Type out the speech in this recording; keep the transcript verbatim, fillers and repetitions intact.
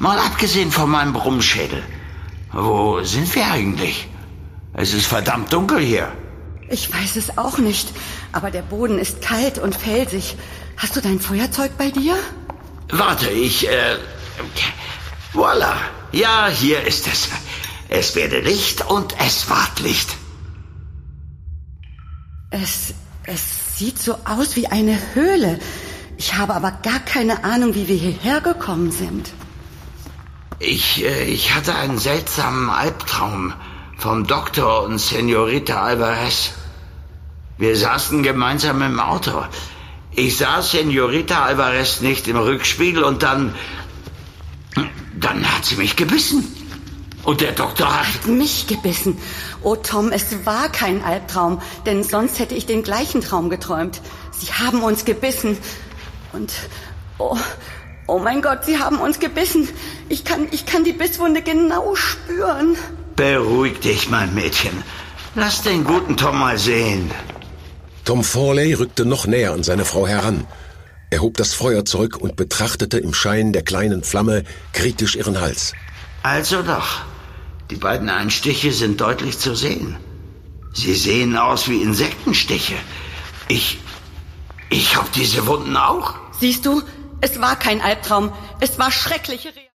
Mal abgesehen von meinem Brummschädel. Wo sind wir eigentlich? Es ist verdammt dunkel hier. Ich weiß es auch nicht, aber der Boden ist kalt und felsig. Hast du dein Feuerzeug bei dir? Warte, ich, äh... Voila. Ja, hier ist es. Es werde Licht und es ward Licht. Es, es sieht so aus wie eine Höhle. Ich habe aber gar keine Ahnung, wie wir hierher gekommen sind. Ich, äh, ich hatte einen seltsamen Albtraum vom Doktor und Senorita Alvarez. Wir saßen gemeinsam im Auto. Ich sah Senorita Alvarez nicht im Rückspiegel und dann... Dann hat sie mich gebissen. Und der Doktor hat... Hat mich gebissen. Oh Tom, es war kein Albtraum, denn sonst hätte ich den gleichen Traum geträumt. Sie haben uns gebissen. Und... Oh, oh mein Gott, sie haben uns gebissen. Ich kann, ich kann die Bisswunde genau spüren. Beruhig dich, mein Mädchen. Lass den guten Tom mal sehen. Tom Fawley rückte noch näher an seine Frau heran. Er hob das Feuer zurück und betrachtete im Schein der kleinen Flamme kritisch ihren Hals. Also doch. Die beiden Einstiche sind deutlich zu sehen. Sie sehen aus wie Insektenstiche. Ich... Ich hab diese Wunden auch. Siehst du, es war kein Albtraum. Es war schreckliche Realität.